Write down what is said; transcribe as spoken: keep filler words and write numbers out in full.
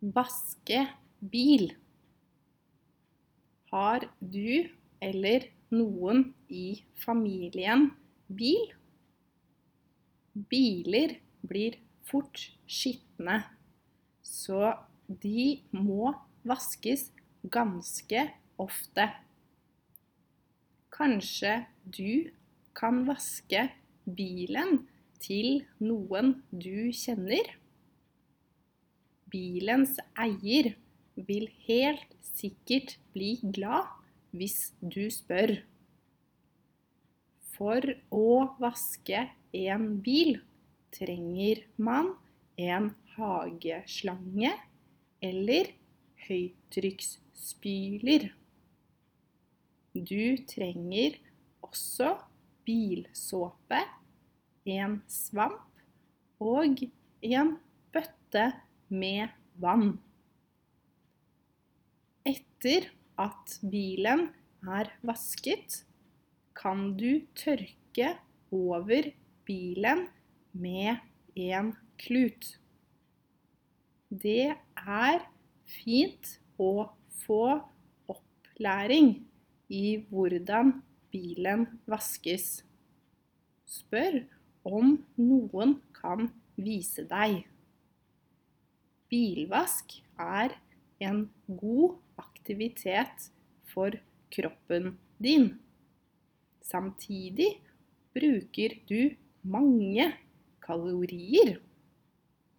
Vaske bil. Har du eller noen i familien bil? Biler blir fort skitne, så de må vaskes ganske ofte. Kanskje du kan vaske bilen til noen du kjenner? Bilens eier vil helt sikkert bli glad hvis du spør. For å vaske en bil trenger man en hageslange eller høytrykksspyler. Du trenger også bilsåpe, en svamp og en bøtte med vann. Etter at bilen er vasket, kan du tørke over bilen med en klut. Det er fint å få opplæring i hvordan bilen vaskes. Spør om noen kan vise deg. Bilvask er en god aktivitet for kroppen din. Samtidig bruker du mange kalorier.